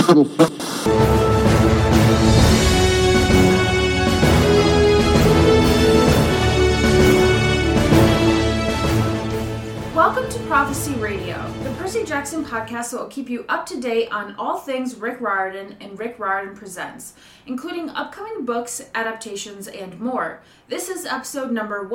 Welcome to Prophecy Radio, the Percy Jackson podcast that will keep you up to date on all things Rick Riordan and Rick Riordan Presents, including upcoming books, adaptations, and more. This is episode number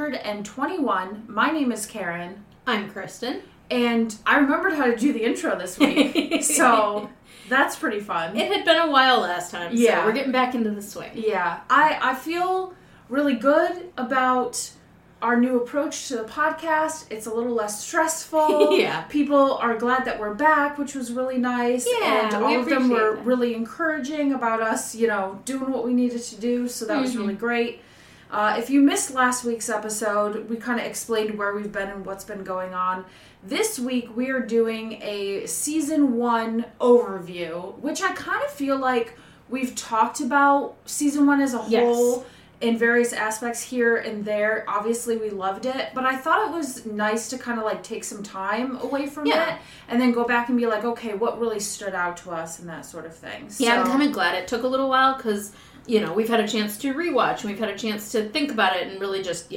121. My name is Karen. I'm Kristen. And I remembered how to do the intro this week, so that's pretty fun. It had been a while last time, so we're getting back into the swing. Yeah, I feel really good about our new approach to the podcast. It's a little less stressful. Yeah. People are glad that we're back, which was really nice. Yeah, and all of them were really encouraging about us, doing what we needed to do, so that was really great. If you missed last week's episode, we kind of explained where we've been and what's been going on. This week, we are doing a Season 1 overview, which I kind of feel like we've talked about Season 1 as a whole in various aspects here and there. Obviously, we loved it, but I thought it was nice to kind of like take some time away from it and then go back and be like, okay, what really stood out to us and that sort of thing. Yeah, I'm kind of glad it took a little while because, we've had a chance to rewatch and we've had a chance to think about it and really just,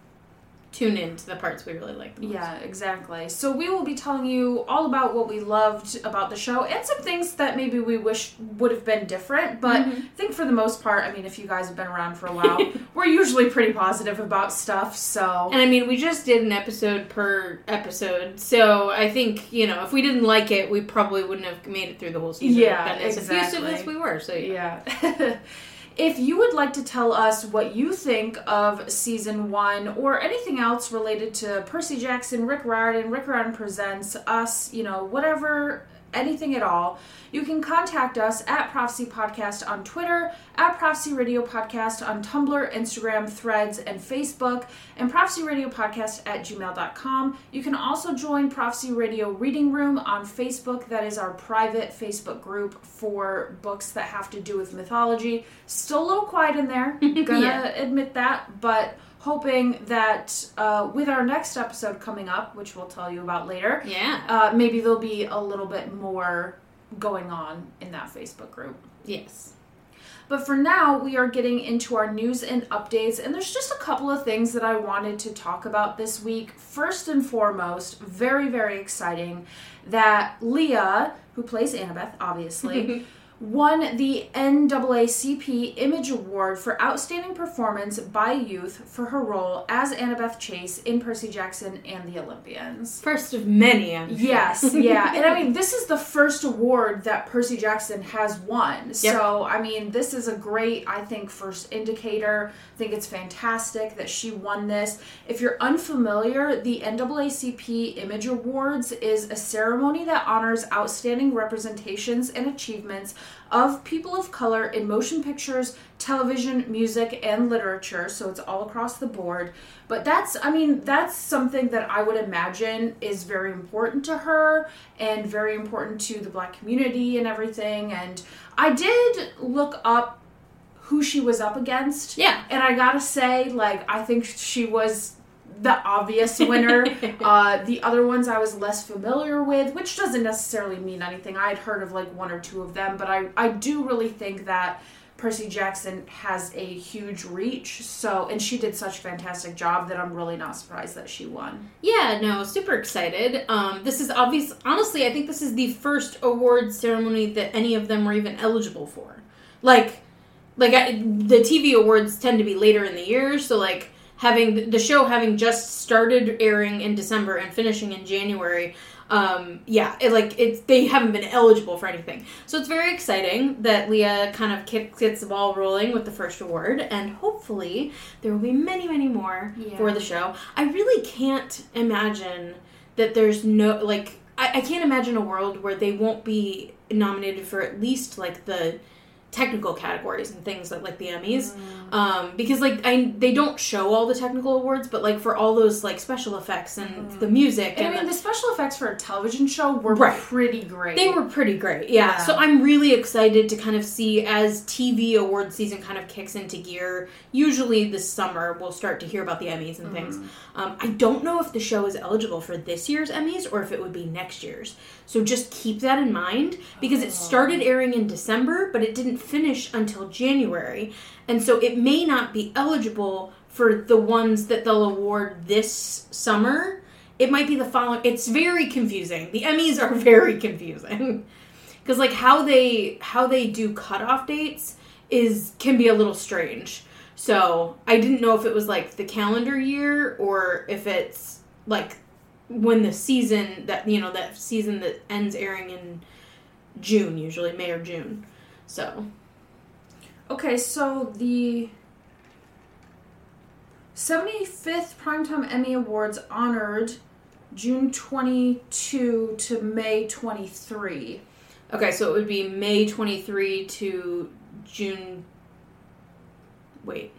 tune into the parts we really liked the most. Yeah, exactly. So we will be telling you all about what we loved about the show and some things that maybe we wish would have been different. But I think for the most part, if you guys have been around for a while, we're usually pretty positive about stuff. So, and we just did an episode per episode. So I think, if we didn't like it, we probably wouldn't have made it through the whole season. Yeah, as effusive as we were. So yeah. If you would like to tell us what you think of Season 1 or anything else related to Percy Jackson, Rick Riordan Presents, us, whatever, anything at all, you can contact us at Prophecy Podcast on Twitter, at Prophecy Radio Podcast on Tumblr, Instagram, Threads, and Facebook, and Prophecy Radio Podcast at gmail.com. You can also join Prophecy Radio Reading Room on Facebook. That is our private Facebook group for books that have to do with mythology. Still a little quiet in there, gonna admit that, but hoping that with our next episode coming up, which we'll tell you about later, maybe there'll be a little bit more going on in that Facebook group. Yes. But for now, we are getting into our news and updates, and there's just a couple of things that I wanted to talk about this week. First and foremost, very, very exciting, that Leah, who plays Annabeth, obviously, won the NAACP Image Award for Outstanding Performance by Youth for her role as Annabeth Chase in Percy Jackson and the Olympians. First of many, I'm sure. Yes, yeah. And this is the first award that Percy Jackson has won. Yep. So, this is a great, I think, first indicator. I think it's fantastic that she won this. If you're unfamiliar, the NAACP Image Awards is a ceremony that honors outstanding representations and achievements of people of color in motion pictures, television, music, and literature. So it's all across the board. But that's something that I would imagine is very important to her and very important to the Black community and everything. And I did look up who she was up against. Yeah. And I gotta say, I think she was the obvious winner. The other ones I was less familiar with, which doesn't necessarily mean anything. I had heard of one or two of them, but I do really think that Percy Jackson has a huge reach, and she did such a fantastic job that I'm really not surprised that she won. Yeah, no, super excited. This is obvious. Honestly, I think this is the first award ceremony that any of them were even eligible for. The TV awards tend to be later in the year, so having the show having just started airing in December and finishing in January, they haven't been eligible for anything. So it's very exciting that Leah kind of gets the ball rolling with the first award, and hopefully there will be many, many more for the show. I really can't imagine that there's no, I can't imagine a world where they won't be nominated for at least, the technical categories and things like the Emmys. Because they don't show all the technical awards, but like for all those like special effects and the music. And I mean, the special effects for a television show were pretty great. They were pretty great, yeah. So I'm really excited to kind of see as TV award season kind of kicks into gear. Usually this summer we'll start to hear about the Emmys and things. I don't know if the show is eligible for this year's Emmys or if it would be next year's. So just keep that in mind because it started airing in December, but it didn't finish until January. And so it may not be eligible for the ones that they'll award this summer. It might be the following. It's very confusing. The Emmys are very confusing. Because like how they do cutoff dates can be a little strange. So I didn't know if it was like the calendar year or if it's like when the season that season that ends airing in June, usually May or June. So okay, so the 75th Primetime Emmy Awards honored June 22 to May 23. Okay, so it would be May 23 to June. Wait.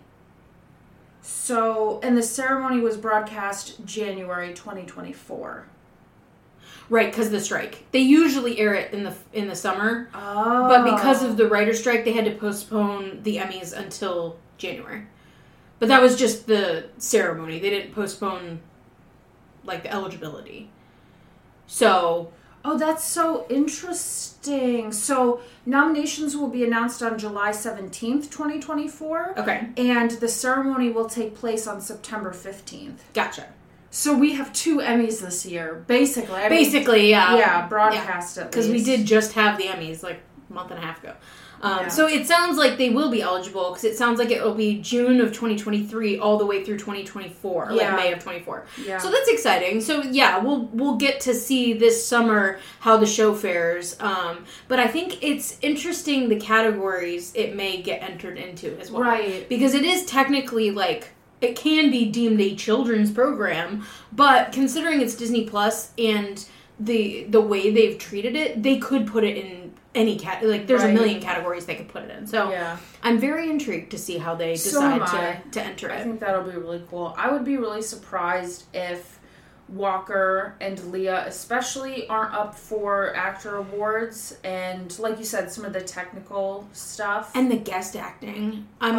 So, and the ceremony was broadcast January 2024. Right, because of the strike. They usually air it in the summer. Oh. But because of the writer's strike, they had to postpone the Emmys until January. But that was just the ceremony. They didn't postpone, like, the eligibility. So... Oh, that's so interesting. So, nominations will be announced on July 17th, 2024. Okay. And the ceremony will take place on September 15th. Gotcha. So, we have 2 Emmys this year, basically. Yeah. Yeah, broadcast at least. Because we did just have the Emmys, like, a month and a half ago. So it sounds like they will be eligible, because it sounds like it will be June of 2023 all the way through 2024, like May of 24. Yeah. So that's exciting. So yeah, we'll get to see this summer how the show fares. But I think it's interesting the categories it may get entered into as well. Right. Because it is technically like, it can be deemed a children's program, but considering it's Disney Plus and the way they've treated it, they could put it in any there's a million categories they could put it in. So I'm very intrigued to see how they decide to enter it. I think that'll be really cool. I would be really surprised if Walker and Leah especially aren't up for actor awards, and like you said, some of the technical stuff. And the guest acting. I'm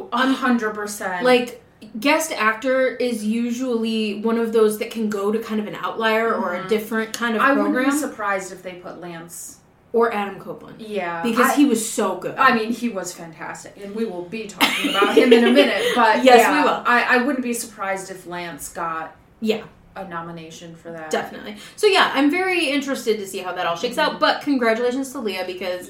100%. Like, guest actor is usually one of those that can go to kind of an outlier or a different kind of program. I wouldn't be surprised if they put Lance. Or Adam Copeland. Yeah. Because he was so good. I mean, he was fantastic. And we will be talking about him in a minute. But yes, we will. I wouldn't be surprised if Lance got a nomination for that. Definitely. So yeah, I'm very interested to see how that all shakes out. But congratulations to Leah, because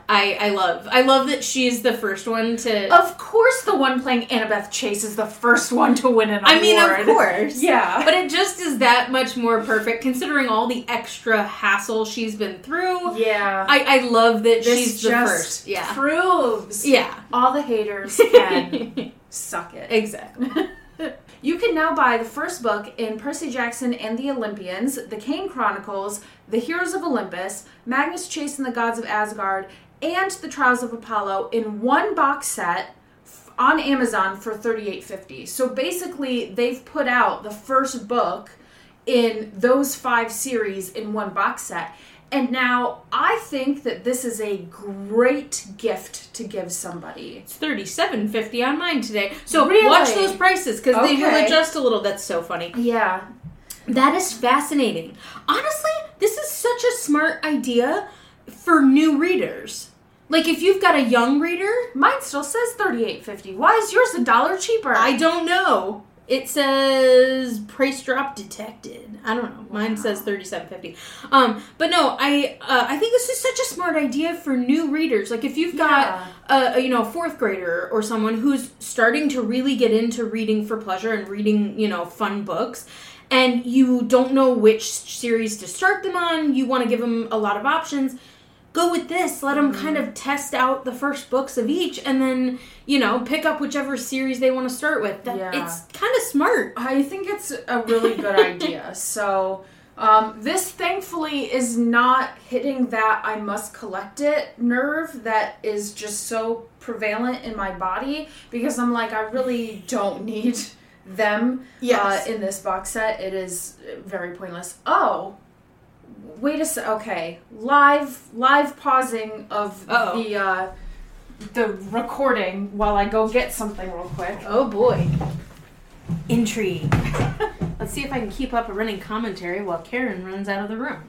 I love that she's the first one to... Of course the one playing Annabeth Chase is the first one to win an award. I mean, of course. Yeah. But it just is that much more perfect, considering all the extra hassle she's been through. Yeah. I love that she's the first. Yeah. Proves. Yeah. All the haters can suck it. Exactly. You can now buy the first book in Percy Jackson and the Olympians, The Kane Chronicles, The Heroes of Olympus, Magnus Chase and the Gods of Asgard, and The Trials of Apollo in one box set on Amazon for $38.50. So basically, they've put out the first book in those 5 series in one box set. And now, I think that this is a great gift to give somebody. It's $37.50 on mine today. So really? Watch those prices, because they will adjust a little. That's so funny. Yeah. That is fascinating. Honestly, this is such a smart idea for new readers. Like, if you've got a young reader... Mine still says $38.50. Why is yours $1 cheaper? I don't know. It says price drop detected. I don't know. Mine says $37.50. But no, I think this is such a smart idea for new readers. Like, if you've got a fourth grader or someone who's starting to really get into reading for pleasure and reading, fun books, and you don't know which series to start them on, you want to give them a lot of options, go with this. Let them kind of test out the first books of each, and then, pick up whichever series they want to start with. It's kind of smart. I think it's a really good idea. So, This thankfully is not hitting that I must collect it nerve that is just so prevalent in my body, because I'm like, I really don't need them in this box set. It is very pointless. Oh, wait a sec. Okay, live pausing of the recording while I go get something real quick. Oh boy. Intrigue. Let's see if I can keep up a running commentary while Karen runs out of the room.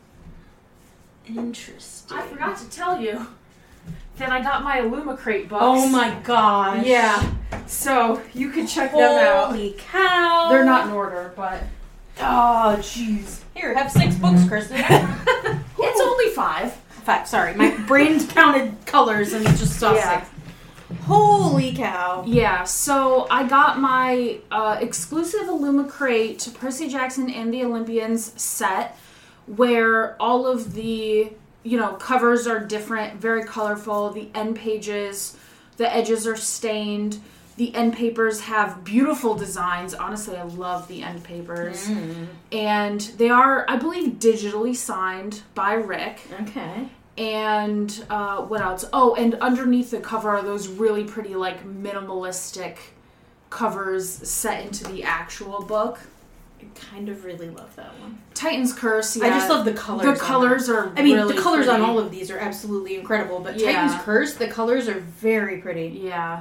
Interesting. I forgot to tell you that I got my Illumicrate books. Oh my gosh. Yeah. So you can check them out. Holy cow. They're not in order, but... Oh, jeez. Here, have 6 books, Kristen. It's only 5. 5, sorry. My brain counted colors and just saw 6. Holy cow. Yeah, so I got my exclusive Illumicrate Percy Jackson and the Olympians set, where all of the, covers are different, very colorful. The end pages, the edges are stained. The end papers have beautiful designs. Honestly, I love the end papers. And they are, I believe, digitally signed by Rick. Okay. And what else? Oh, and underneath the cover are those really pretty, minimalistic covers set into the actual book. I kind of really love that one. Titan's Curse, yeah. I just love the colors. The colors are really the colors pretty. on all of these are absolutely incredible, but Titan's Curse, the colors are very pretty. Yeah.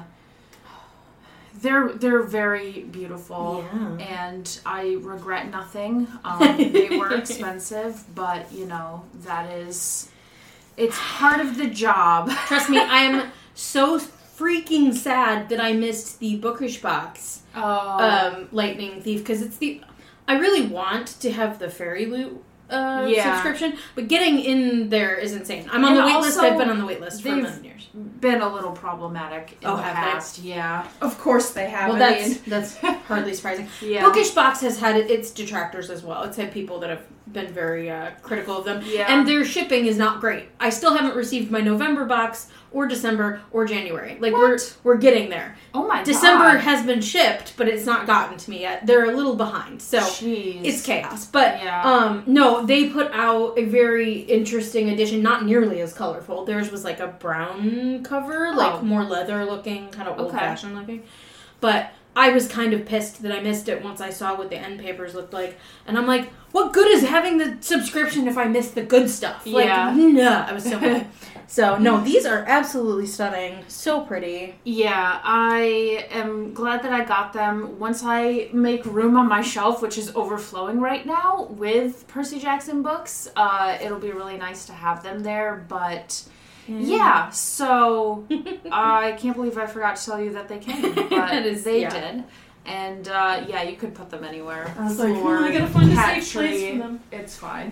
They're very beautiful, and I regret nothing. They were expensive, but, that is... It's part of the job. Trust me, I am so freaking sad that I missed the Bookish Box Lightning Thief, because it's I really want to have the Fairy Loot subscription, but getting in there is insane. I'm on the wait list. I've been on the wait list for 11 years. Been a little problematic in the past. Yeah, of course they have. Well, that's hardly surprising. Yeah. Bookish Box has had its detractors as well. It's had people that have been very critical of them. Yeah. And their shipping is not great. I still haven't received my November box or December or January. We're getting there. Oh my god. December has been shipped, but it's not gotten to me yet. They're a little behind. So it's chaos. But no, they put out a very interesting edition, not nearly as colorful. Theirs was like a brown cover, more leather looking, kind of old fashioned looking. But I was kind of pissed that I missed it once I saw what the end papers looked like. And I'm like, what good is having the subscription if I miss the good stuff? No, I was so mad. So, no, these are absolutely stunning. So pretty. Yeah, I am glad that I got them. Once I make room on my shelf, which is overflowing right now with Percy Jackson books, it'll be really nice to have them there. But... yeah, so I can't believe I forgot to tell you that they came, but they did. And you could put them anywhere. I was like, I gotta find a safe place for them. It's fine.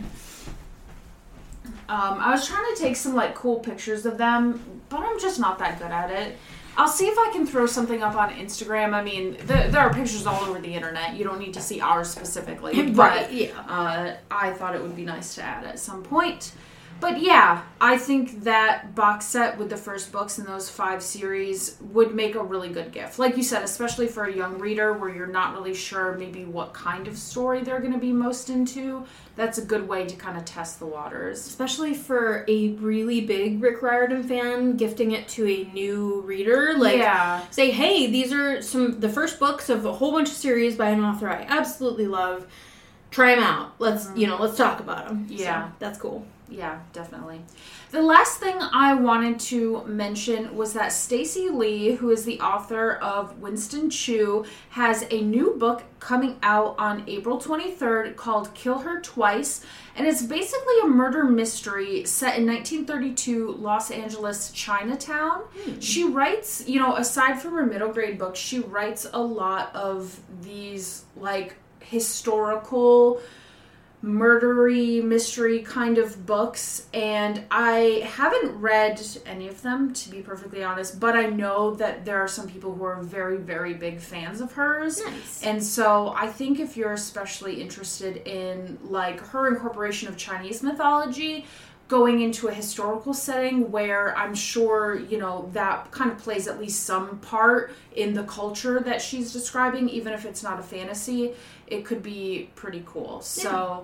I was trying to take some cool pictures of them, but I'm just not that good at it. I'll see if I can throw something up on Instagram. I mean, there are pictures all over the internet. You don't need to see ours specifically. But, I thought it would be nice to add at some point. But yeah, I think that box set with the first books in those 5 series would make a really good gift. Like you said, especially for a young reader where you're not really sure maybe what kind of story they're going to be most into. That's a good way to kind of test the waters. Especially for a really big Rick Riordan fan, gifting it to a new reader. Say, hey, these are the first books of a whole bunch of series by an author I absolutely love. Try them out. Let's talk about them. Yeah. So, that's cool. Yeah, definitely. The last thing I wanted to mention was that Stacey Lee, who is the author of Winston Chu, has a new book coming out on April 23rd called Kill Her Twice. And it's basically a murder mystery set in 1932 Los Angeles Chinatown. She writes, aside from her middle grade books, she writes a lot of these, historical murdery mystery kind of books, and I haven't read any of them, to be perfectly honest, but I know that there are some people who are very, very big fans of hers. Nice. And so I think if you're especially interested in her incorporation of Chinese mythology going into a historical setting where I'm sure, that kind of plays at least some part in the culture that she's describing, even if it's not a fantasy, it could be pretty cool. So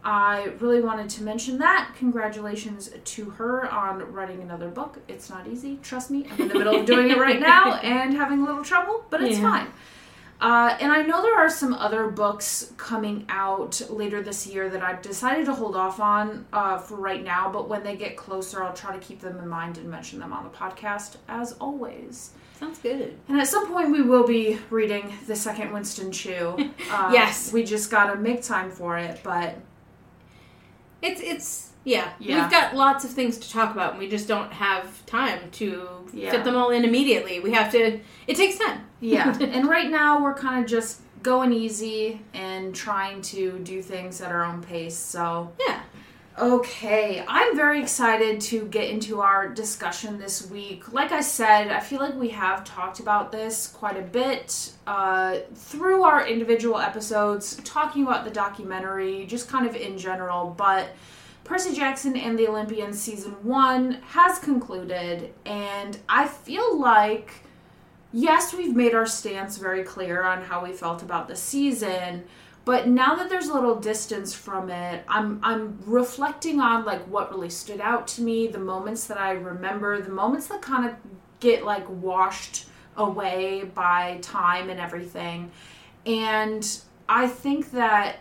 I really wanted to mention that. Congratulations to her on writing another book. It's not easy, trust me. I'm in the middle of doing it right now and having a little trouble, but it's fine. And I know there are some other books coming out later this year that I've decided to hold off on for right now, but when they get closer, I'll try to keep them in mind and mention them on the podcast, as always. Sounds good. And at some point, we will be reading the second Winston Chu. Yes. We just gotta make time for it, but... It's we've got lots of things to talk about, and we just don't have time to fit them all in immediately. We have to... It takes time. Yeah, and right now we're kind of just going easy and trying to do things at our own pace, so... Yeah. Okay, I'm very excited to get into our discussion this week. Like I said, I feel like we have talked about this quite a bit through our individual episodes, talking about the documentary, just kind of in general, but Percy Jackson and the Olympians Season 1 has concluded, and I feel like, yes, we've made our stance very clear on how we felt about the season, but now that there's a little distance from it, I'm reflecting on like what really stood out to me, the moments that I remember, the moments that kind of get like washed away by time and everything. And I think that,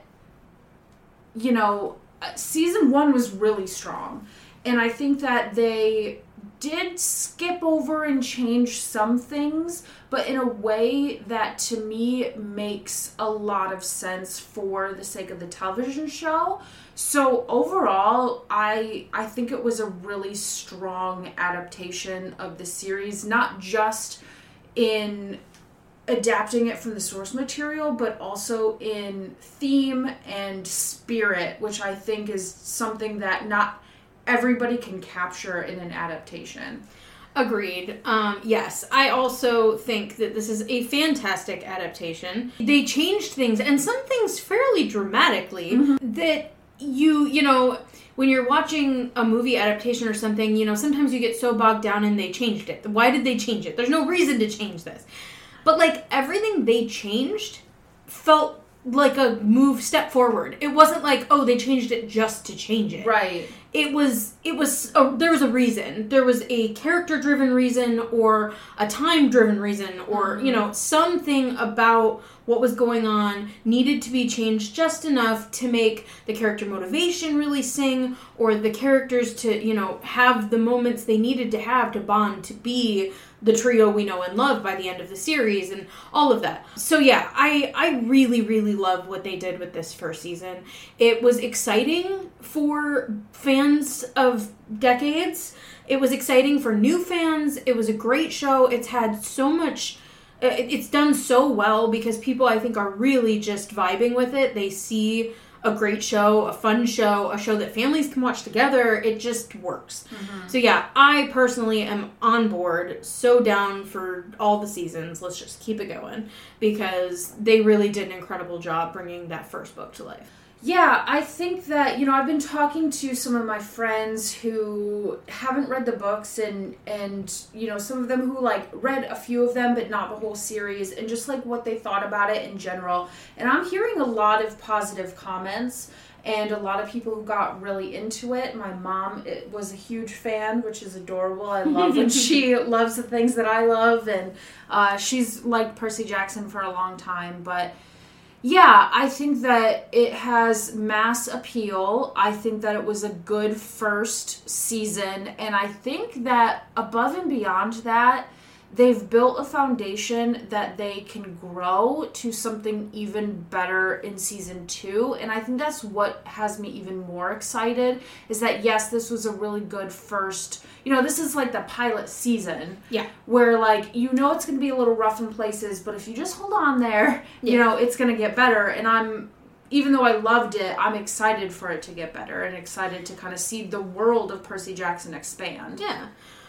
you know, Season 1 was really strong. And I think that they did skip over and change some things, but in a way that to me makes a lot of sense for the sake of the television show. So overall, I think it was a really strong adaptation of the series, not just in adapting it from the source material, but also in theme and spirit, which I think is something that not everybody can capture in an adaptation. Agreed. Yes, I also think that this is a fantastic adaptation. They changed things, and some things fairly dramatically, that you know, when you're watching a movie adaptation or something, you know, sometimes you get so bogged down and they changed it. Why did they change it? There's no reason to change this. But, like, everything they changed felt like a step forward. It wasn't like, oh, they changed it just to change it. Right. There was a reason. There was a character-driven reason or a time-driven reason or, you know, something about what was going on needed to be changed just enough to make the character motivation really sing or the characters to, you know, have the moments they needed to have to bond to be the trio we know and love by the end of the series and all of that. So yeah, I really, really love what they did with this first season. It was exciting for fans of decades. It was exciting for new fans. It was a great show. It's had so much... It's done so well because people, I think, are really just vibing with it. They see a great show, a fun show, a show that families can watch together. It just works. So yeah, I personally am on board, so down for all the seasons. Let's just keep it going because they really did an incredible job bringing that first book to life. Yeah, I think that, you know, I've been talking to some of my friends who haven't read the books and you know, some of them who, like, read a few of them but not the whole series and just, like, what they thought about it in general. And I'm hearing a lot of positive comments and a lot of people who got really into it. My mom was a huge fan, which is adorable. I love when she loves the things that I love, and she's liked Percy Jackson for a long time, but... yeah, I think that it has mass appeal. I think that it was a good first season. And I think that above and beyond that, they've built a foundation that they can grow to something even better in season 2. And I think that's what has me even more excited, is that, yes, this was a really good first... you know, this is like the pilot season. Yeah. Where, like, you know it's going to be a little rough in places, but if you just hold on there, you know, it's going to get better. And even though I loved it, I'm excited for it to get better and excited to kind of see the world of Percy Jackson expand. Yeah.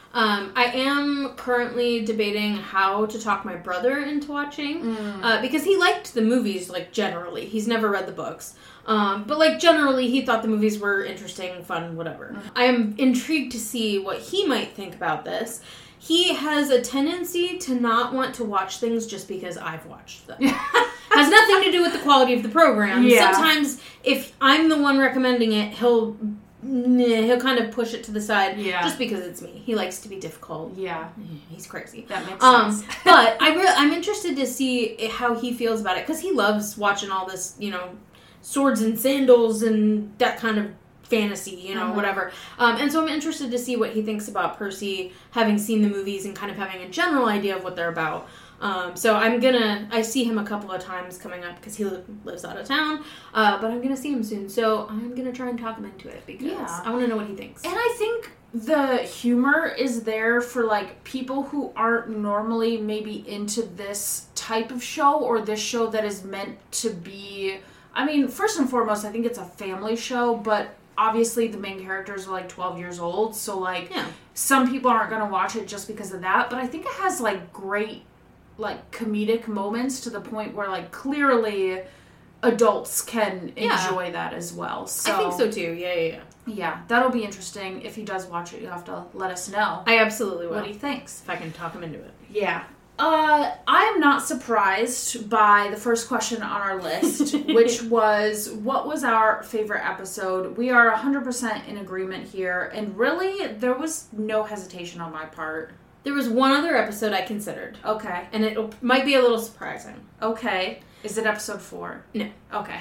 I am currently debating how to talk my brother into watching, because he liked the movies, like, generally. He's never read the books. But, like, generally, he thought the movies were interesting, fun, whatever. I am intrigued to see what he might think about this. He has a tendency to not want to watch things just because I've watched them. Has nothing to do with the quality of the program. Yeah. Sometimes, if I'm the one recommending it, he'll kind of push it to the side just because it's me. He likes to be difficult. Yeah. He's crazy. That makes sense. But I'm interested to see how he feels about it, because he loves watching all this, swords and sandals and that kind of fantasy, whatever. And so I'm interested to see what he thinks about Percy, having seen the movies and kind of having a general idea of what they're about. So I see him a couple of times coming up because he lives out of town, but I'm gonna see him soon. So I'm gonna try and talk him into it because I want to know what he thinks. And I think the humor is there for, like, people who aren't normally maybe into this type of show, or this show that is meant to be, I mean, first and foremost, I think it's a family show, but obviously the main characters are, like, 12 years old, so, like, some people aren't gonna watch it just because of that, but I think it has, like, great, like, comedic moments to the point where, like, clearly adults can enjoy that as well. So I think so too. Yeah, that'll be interesting. If he does watch it, you have to let us know. I absolutely will. What he thinks. If I can talk him into it. Yeah. I am not surprised by the first question on our list, which was, what was our favorite episode? We are 100% in agreement here, and really, there was no hesitation on my part. There was one other episode I considered. Okay. And it might be a little surprising. Okay. Is it episode 4? No. Okay.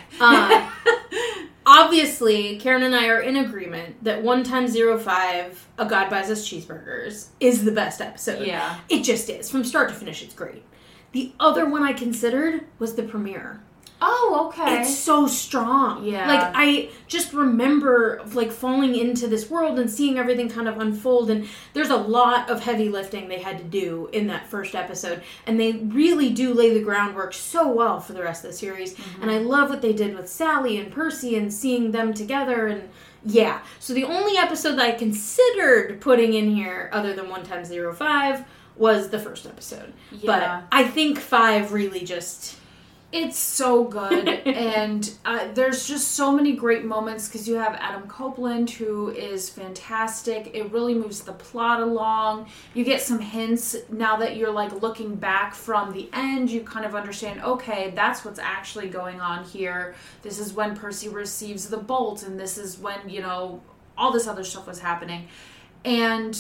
Obviously, Karen and I are in agreement that 1x05, A God Buys Us Cheeseburgers, is the best episode. Yeah. It just is. From start to finish, it's great. The other one I considered was the premiere. Oh, okay. It's so strong. Yeah. Like, I just remember, like, falling into this world and seeing everything kind of unfold, and there's a lot of heavy lifting they had to do in that first episode, and they really do lay the groundwork so well for the rest of the series, and I love what they did with Sally and Percy and seeing them together, and so the only episode that I considered putting in here, other than 1x05, was the first episode. Yeah. But I think 5 really just... It's so good, and there's just so many great moments, because you have Adam Copeland, who is fantastic. It really moves the plot along. You get some hints now that you're, like, looking back from the end. You kind of understand, okay, that's what's actually going on here. This is when Percy receives the bolt, and this is when, all this other stuff was happening. And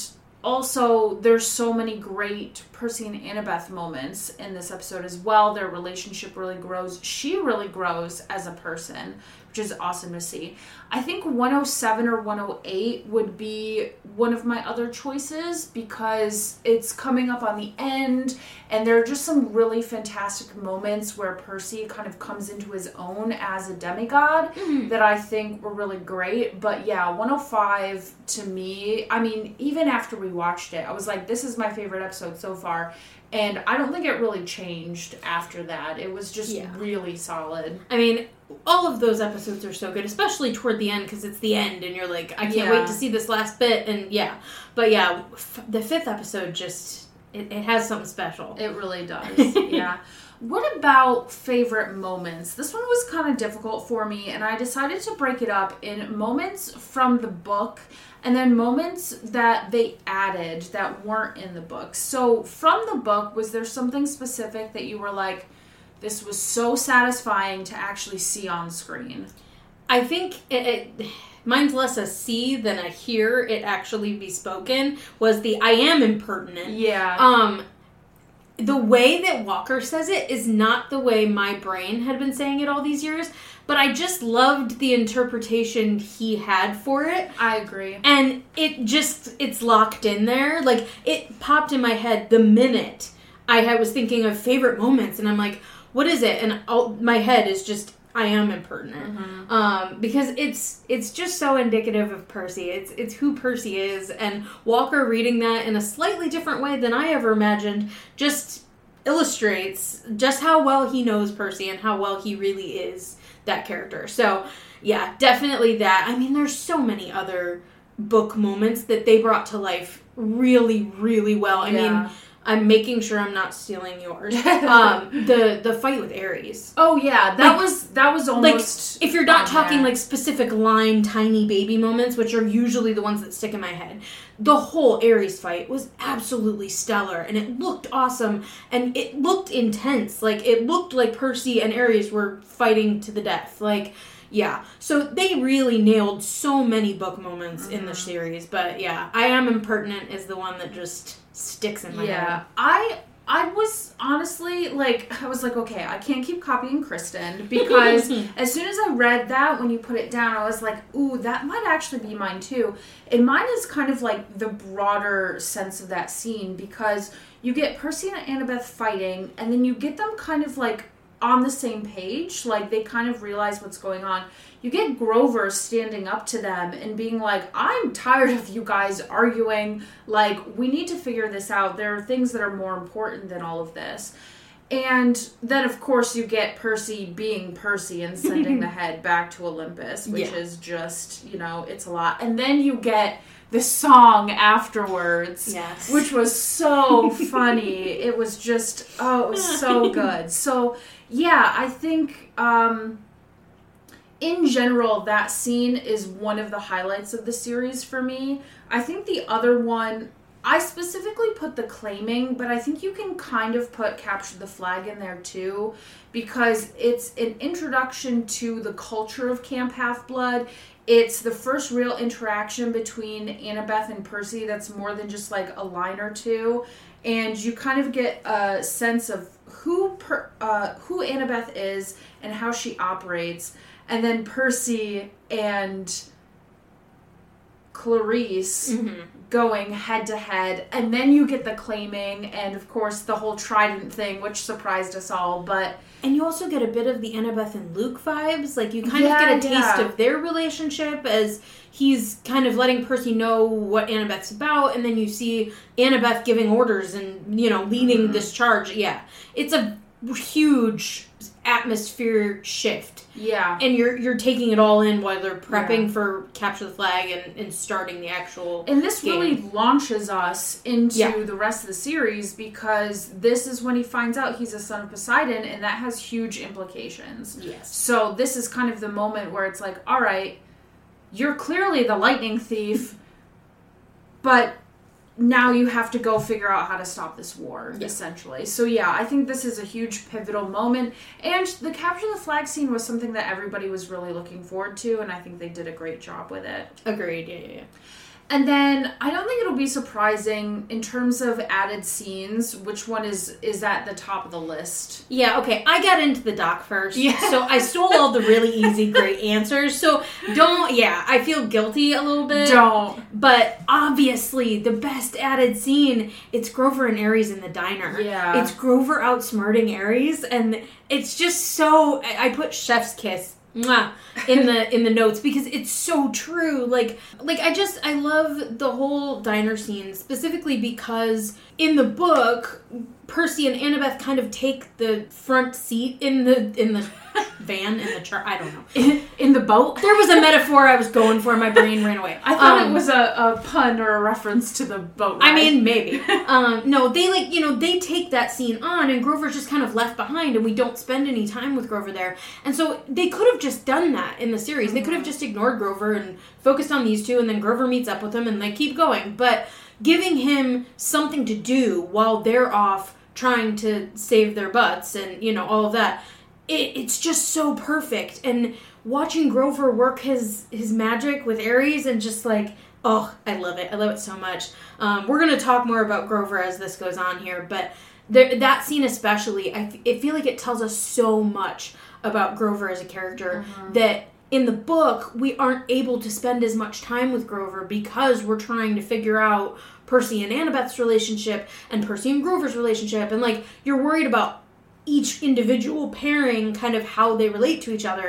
also, there's so many great Percy and Annabeth moments in this episode as well. Their relationship really grows. She really grows as a person, which is awesome to see. I think 107 or 108 would be one of my other choices, because it's coming up on the end, and there are just some really fantastic moments where Percy kind of comes into his own as a demigod that I think were really great. But yeah, 105 to me, I mean, even after we watched it, I was like, this is my favorite episode so far. And I don't think it really changed after that. It was just really solid. I mean, all of those episodes are so good, especially toward the end, because it's the end, and you're like, I can't wait to see this last bit, and But the 5th episode just, it has something special. It really does, yeah. What about favorite moments? This one was kind of difficult for me, and I decided to break it up in moments from the book and then moments that they added that weren't in the book. So from the book, was there something specific that you were like, this was so satisfying to actually see on screen? I think mine's less a see than a hear it actually be spoken, was the I am impertinent. Yeah. The way that Walker says it is not the way my brain had been saying it all these years, but I just loved the interpretation he had for it. I agree. And it's locked in there. Like, it popped in my head the minute I was thinking of favorite moments, and I'm like, what is it? And my head is just, I am impertinent. Because it's just so indicative of Percy. It's who Percy is, and Walker reading that in a slightly different way than I ever imagined just illustrates just how well he knows Percy and how well he really is that character. So, yeah, definitely that. I mean, there's so many other book moments that they brought to life really, really well. I mean, I'm making sure I'm not stealing yours. The fight with Ares. Oh yeah, that was almost like, if you're not talking like specific line tiny baby moments, which are usually the ones that stick in my head, the whole Ares fight was absolutely stellar, and it looked awesome, and it looked intense. Like, it looked like Percy and Ares were fighting to the death. Like, yeah. So they really nailed so many book moments in the series. But yeah, I Am Impertinent is the one that just sticks in my head. I was honestly, like, I was like, okay, I can't keep copying Kristen, because as soon as I read that, when you put it down, I was like, ooh, that might actually be mine too. And mine is kind of like the broader sense of that scene, because you get Percy and Annabeth fighting, and then you get them kind of like on the same page, like they kind of realize what's going on. You get Grover standing up to them and being like, I'm tired of you guys arguing, like, we need to figure this out. There are things that are more important than all of this. And then, of course, you get Percy being Percy and sending the head back to Olympus, which is just, you know, it's a lot. And then you get the song afterwards, which was so funny. It was just, it was so good. So, yeah, I think, in general, that scene is one of the highlights of the series for me. I think the other one, I specifically put the claiming, but I think you can kind of put Capture the Flag in there too, because it's an introduction to the culture of Camp Half-Blood. It's the first real interaction between Annabeth and Percy that's more than just like a line or two, and you kind of get a sense of who Annabeth is and how she operates. And then Percy and Clarice going head to head. And then you get the claiming and, of course, the whole trident thing, which surprised us all. And you also get a bit of the Annabeth and Luke vibes. Like, you kind of get a taste of their relationship as he's kind of letting Percy know what Annabeth's about. And then you see Annabeth giving orders and, you know, leading this charge. Yeah. It's a huge atmosphere shift. Yeah. And you're taking it all in while they're prepping for Capture the Flag and starting the actual And this game. really launches us into the rest of the series, because this is when he finds out he's a son of Poseidon, and that has huge implications. Yes. So this is kind of the moment where it's like, all right, you're clearly the lightning thief, but now you have to go figure out how to stop this war, essentially. So yeah, I think this is a huge pivotal moment. And the Capture the Flag scene was something that everybody was really looking forward to, and I think they did a great job with it. Agreed, yeah. And then, I don't think it'll be surprising, in terms of added scenes, which one is at the top of the list? Yeah, okay, I got into the doc first, so I stole all the really easy, great answers, so I feel guilty a little bit. Don't. But, obviously, the best added scene, it's Grover and Ares in the diner. Yeah. It's Grover outsmarting Ares, and it's just so, I put chef's kiss. Mwah, in the notes, because it's so true. Like I love the whole diner scene, specifically because in the book, Percy and Annabeth kind of take the front seat in the van, in the chart. I don't know. In the boat? There was a metaphor I was going for. My brain ran away. I thought it was a pun or a reference to the boat ride. I mean, maybe. No, they take that scene on, and Grover's just kind of left behind, and we don't spend any time with Grover there. And so they could have just done that in the series. Mm-hmm. They could have just ignored Grover and focused on these two, and then Grover meets up with them, and they keep going. But giving him something to do while they're off trying to save their butts and, you know, all of that, it's just so perfect. And watching Grover work his magic with Ares and just like, oh, I love it. I love it so much. We're going to talk more about Grover as this goes on here, but that scene especially, I feel like it tells us so much about Grover as a character that in the book, we aren't able to spend as much time with Grover because we're trying to figure out Percy and Annabeth's relationship and Percy and Grover's relationship. And, like, you're worried about each individual pairing, kind of how they relate to each other.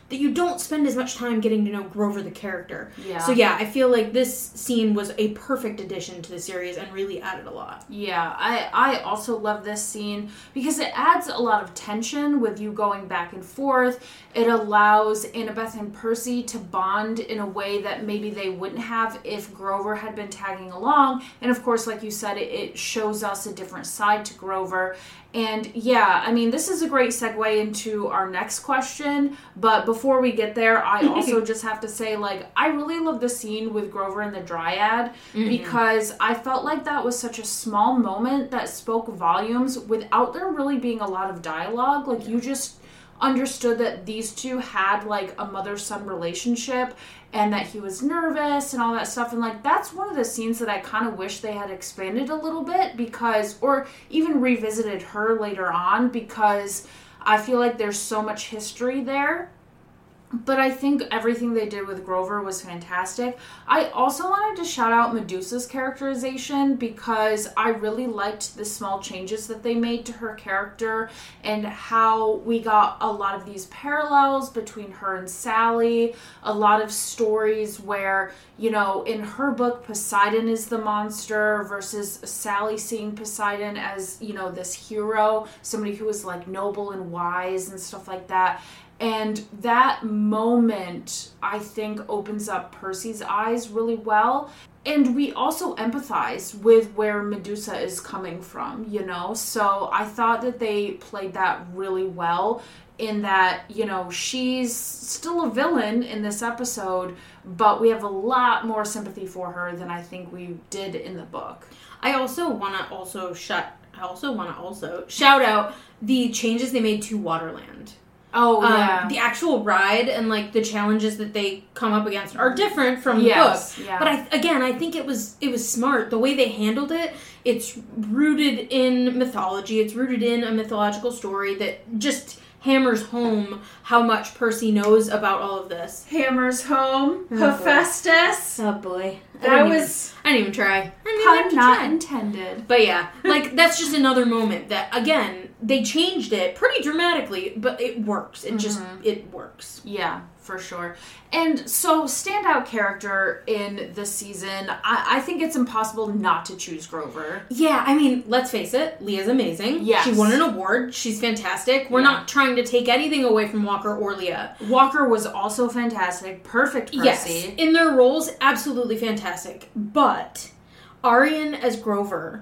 that you don't spend as much time getting to know Grover the character. Yeah. So yeah, I feel like this scene was a perfect addition to the series and really added a lot. Yeah, I also love this scene because it adds a lot of tension with you going back and forth. It allows Annabeth and Percy to bond in a way that maybe they wouldn't have if Grover had been tagging along. And of course, like you said, it shows us a different side to Grover. And yeah, I mean, this is a great segue into our next question. But before we get there, I also just have to say, like, I really love the scene with Grover and the Dryad because I felt like that was such a small moment that spoke volumes without there really being a lot of dialogue. Like, you just understood that these two had, like, a mother-son relationship and that he was nervous and all that stuff. And, like, that's one of the scenes that I kind of wish they had expanded a little bit because, or even revisited her later on because I feel like there's so much history there. But I think everything they did with Grover was fantastic. I also wanted to shout out Medusa's characterization because I really liked the small changes that they made to her character and how we got a lot of these parallels between her and Sally. A lot of stories where, you know, in her book, Poseidon is the monster versus Sally seeing Poseidon as, you know, this hero, somebody who is like noble and wise and stuff like that. And that moment, I think, opens up Percy's eyes really well. And we also empathize with where Medusa is coming from, you know? So I thought that they played that really well in that, you know, she's still a villain in this episode, but we have a lot more sympathy for her than I think we did in the book. I also want to shout out the changes they made to Waterland. Oh, yeah. The actual ride and, like, the challenges that they come up against are different from the book. Yeah. But, I think it was smart. The way they handled it, it's rooted in mythology. It's rooted in a mythological story that just hammers home how much Percy knows about all of this. Hammers home. Hephaestus. Oh, boy. I didn't even try. Pun not intended. But yeah, like, that's just another moment that, again, they changed it pretty dramatically, but it works. It works. Yeah, for sure. And so, standout character in this season, I think it's impossible not to choose Grover. Yeah, I mean, let's face it, Leah's amazing. Yes. She won an award. She's fantastic. We're not trying to take anything away from Walker or Leah. Walker was also fantastic. Perfect Percy. Yes, in their roles, absolutely fantastic. But Arian as Grover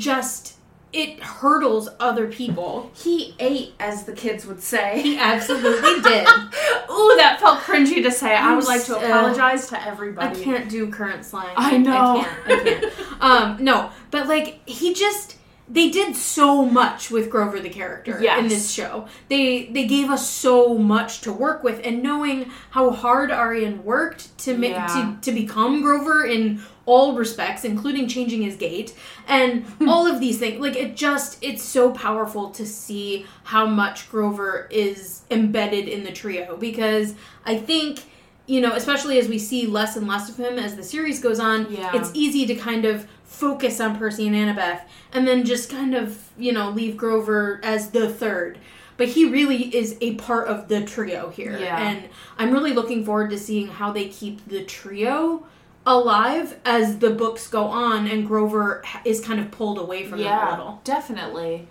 it hurdles other people. He ate, as the kids would say. He absolutely did. Ooh, that felt cringy to say. I would like to apologize to everybody. I can't do current slang. I know. I can't. No, but like, they did so much with Grover the character in this show. They gave us so much to work with, and knowing how hard Arian worked to make to become Grover in all respects, including changing his gait and all of these things. Like, it's so powerful to see how much Grover is embedded in the trio, because I think, you know, especially as we see less and less of him as the series goes on, it's easy to kind of focus on Percy and Annabeth and then just kind of, you know, leave Grover as the third. But he really is a part of the trio here. Yeah. And I'm really looking forward to seeing how they keep the trio alive as the books go on and Grover is kind of pulled away from them a little. Definitely.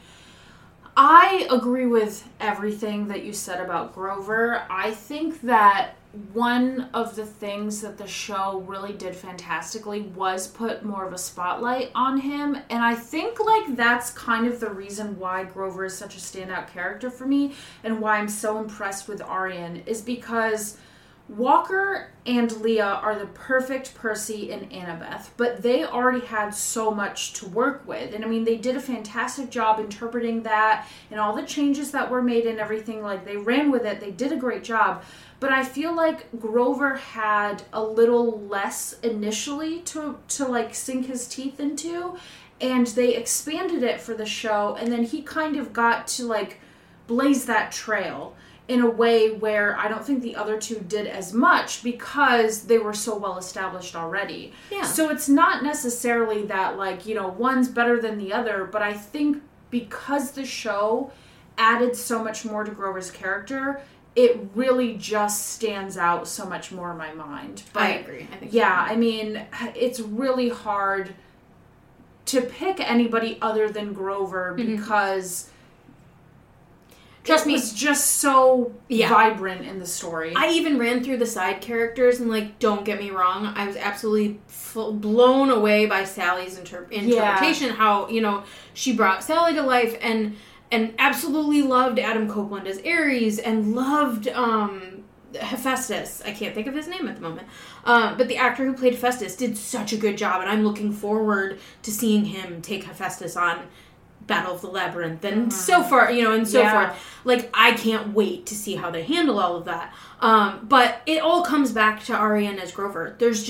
I agree with everything that you said about Grover. I think that one of the things that the show really did fantastically was put more of a spotlight on him. And I think, like, that's kind of the reason why Grover is such a standout character for me and why I'm so impressed with Arian, is because Walker and Leah are the perfect Percy and Annabeth, but they already had so much to work with. And I mean, they did a fantastic job interpreting that and all the changes that were made and everything. Like, they ran with it. They did a great job. But I feel like Grover had a little less initially to like sink his teeth into, and they expanded it for the show, and then he kind of got to like blaze that trail in a way where I don't think the other two did as much because they were so well established already. Yeah. So it's not necessarily that, like, you know, one's better than the other, but I think because the show added so much more to Grover's character, it really just stands out so much more in my mind. But I agree. I think yeah, I mean, it's really hard to pick anybody other than Grover because trust me, it's just so vibrant in the story. I even ran through the side characters and, like, don't get me wrong, I was absolutely blown away by Sally's interpretation. How, you know, she brought Sally to life and absolutely loved Adam Copeland as Ares and loved Hephaestus. I can't think of his name at the moment. But the actor who played Hephaestus did such a good job, and I'm looking forward to seeing him take Hephaestus on Battle of the Labyrinth and so far, you know, and so forth. Like, I can't wait to see how they handle all of that. But it all comes back to Arianne as Grover. There's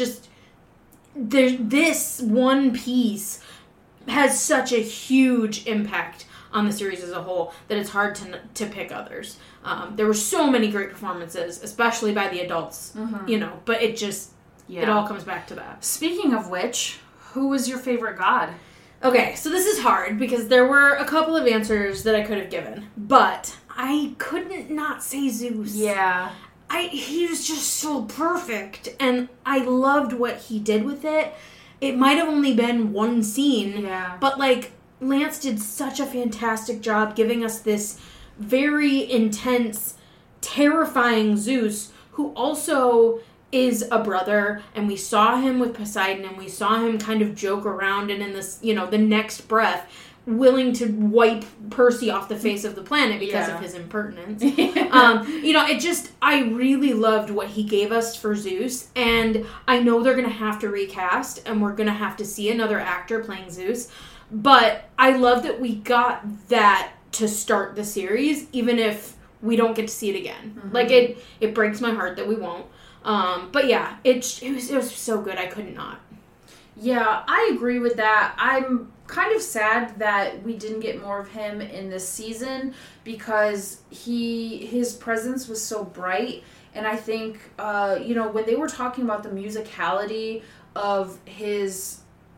this one piece has such a huge impact on the series as a whole that it's hard to pick others. There were so many great performances, especially by the adults, you know, but it just, it all comes back to that. Speaking of which, who was your favorite god? Okay, so this is hard because there were a couple of answers that I could have given, but I couldn't not say Zeus. Yeah. He was just so perfect, and I loved what he did with it. It might have only been one scene, but, like, Lance did such a fantastic job giving us this very intense, terrifying Zeus, who also is a brother, and we saw him with Poseidon, and we saw him kind of joke around, and in this, you know, the next breath, willing to wipe Percy off the face of the planet because of his impertinence. You know, I really loved what he gave us for Zeus, and I know they're going to have to recast, and we're going to have to see another actor playing Zeus, but I love that we got that to start the series, even if we don't get to see it again. Like, it breaks my heart that we won't. But yeah, it was so good. I couldn't not. Yeah, I agree with that. I'm kind of sad that we didn't get more of him in this season because his presence was so bright, and I think you know, when they were talking about the musicality of his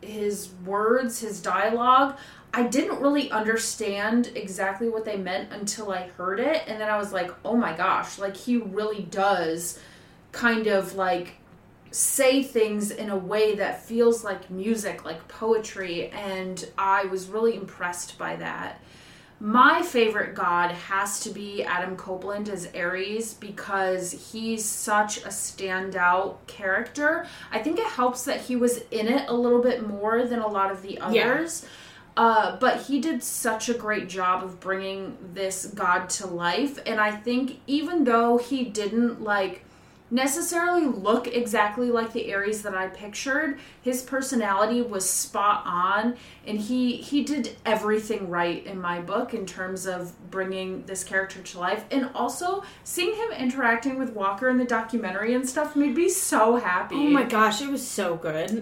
words, his dialogue, I didn't really understand exactly what they meant until I heard it, and then I was like, oh my gosh, like, he really does kind of, like, say things in a way that feels like music, like poetry, and I was really impressed by that. My favorite god has to be Adam Copeland as Ares because he's such a standout character. I think it helps that he was in it a little bit more than a lot of the others. But he did such a great job of bringing this god to life, and I think even though he didn't, like, necessarily look exactly like the Ares that I pictured, his personality was spot on, and he did everything right in my book in terms of bringing this character to life. And also, seeing him interacting with Walker in the documentary and stuff made me so happy. Oh my gosh, it was so good.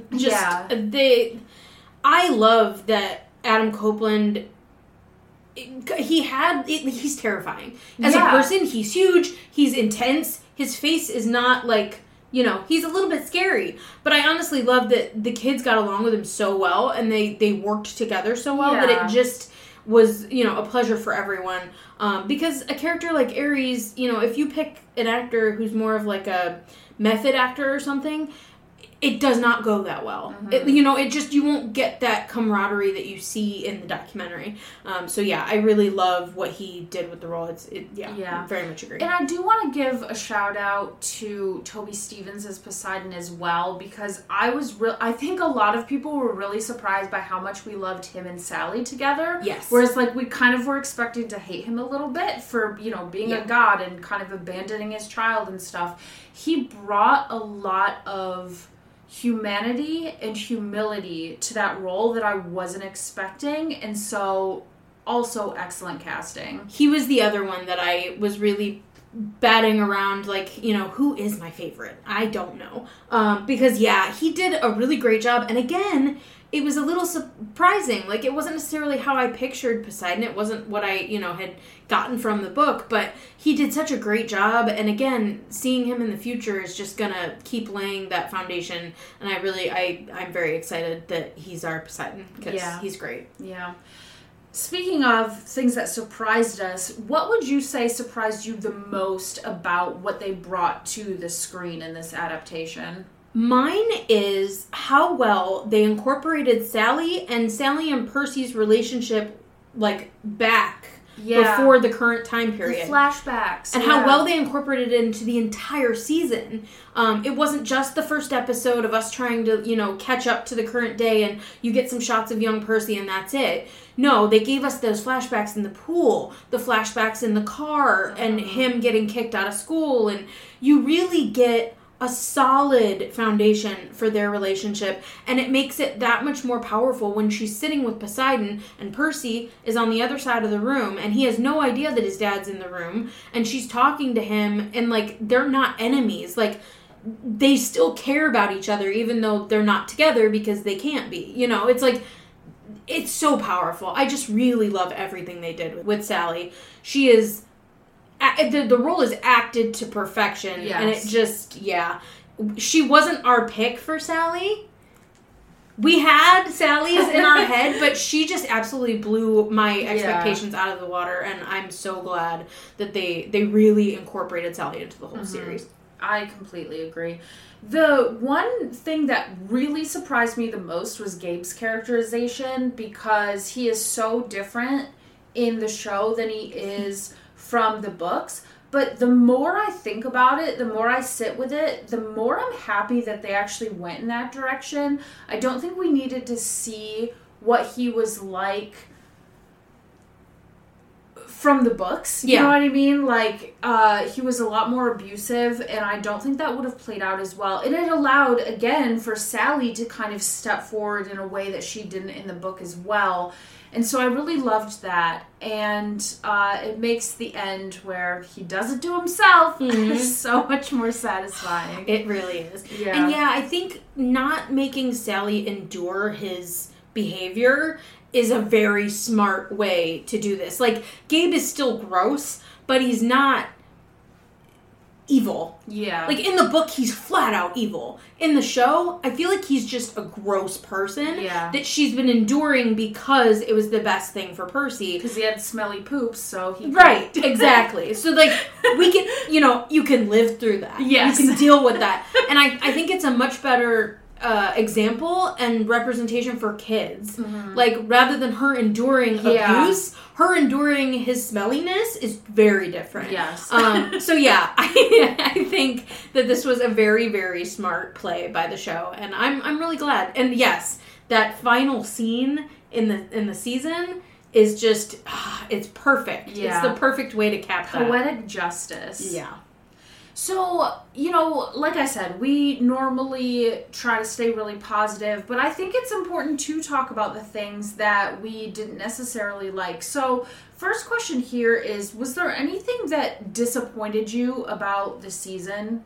I love that Adam Copeland, he's terrifying. As a person, he's huge, he's intense, his face is not, like, you know, he's a little bit scary. But I honestly love that the kids got along with him so well, and they worked together so well that it just was, you know, a pleasure for everyone. Because a character like Ares, you know, if you pick an actor who's more of, like, a method actor or something, it does not go that well. You know, you won't get that camaraderie that you see in the documentary. So yeah, I really love what he did with the role. I very much agree. And I do want to give a shout out to Toby Stephens as Poseidon as well, because I think a lot of people were really surprised by how much we loved him and Sally together. Yes. Whereas, like, we kind of were expecting to hate him a little bit for, you know, being a god and kind of abandoning his child and stuff. He brought a lot of humanity and humility to that role that I wasn't expecting, and so also excellent casting. He was the other one that I was really batting around, like, you know, who is my favorite? I don't know. Because he did a really great job, and again, it was a little surprising. Like, it wasn't necessarily how I pictured Poseidon. It wasn't what I, you know, had gotten from the book, but he did such a great job. And again, seeing him in the future is just gonna keep laying that foundation. And I'm very excited that he's our Poseidon, because he's great. Yeah. Speaking of things that surprised us, what would you say surprised you the most about what they brought to the screen in this adaptation? Mine is how well they incorporated Sally and Percy's relationship, like, back before the current time period. The flashbacks. And how well they incorporated it into the entire season. It wasn't just the first episode of us trying to, catch up to the current day and you get some shots of young Percy and that's it. No, they gave us those flashbacks in the pool, the flashbacks in the car, and him getting kicked out of school. And you really get a solid foundation for their relationship, and it makes it that much more powerful when she's sitting with Poseidon and Percy is on the other side of the room and he has no idea that his dad's in the room, and she's talking to him, and like, they're not enemies. Like, they still care about each other even though they're not together because they can't be. It's like, it's so powerful. I just really love everything they did with Sally. She is the role is acted to perfection. Yes. And it just, she wasn't our pick for Sally. We had Sally's in our head, but she just absolutely blew my expectations out of the water, and I'm so glad that they really incorporated Sally into the whole series. I completely agree. The one thing that really surprised me the most was Gabe's characterization, because he is so different in the show than he is from the books. But the more I think about it, the more I sit with it, the more I'm happy that they actually went in that direction. I don't think we needed to see what he was like from the books. You know what I mean? Like, he was a lot more abusive, and I don't think that would have played out as well. And it allowed, again, for Sally to kind of step forward in a way that she didn't in the book as well. And so I really loved that. And it makes the end where he does it to himself so much more satisfying. It really is. Yeah. And I think not making Sally endure his behavior is a very smart way to do this. Like, Gabe is still gross, but he's not evil. Yeah. Like, in the book, he's flat out evil. In the show, I feel like he's just a gross person that she's been enduring because it was the best thing for Percy. Because he had smelly poops, so he... Right, exactly. So, like, we can, you can live through that. Yes. You can deal with that. And I think it's a much better example and representation for kids. Like, rather than her enduring abuse, her enduring his smelliness is very different. Yes. I think that this was a very, very smart play by the show, and I'm really glad. And yes, that final scene in the season is just it's perfect. Yeah. It's the perfect way to cap that. Poetic justice. Yeah. So, like I said, we normally try to stay really positive, but I think it's important to talk about the things that we didn't necessarily like. So, first question here is, was there anything that disappointed you about the season?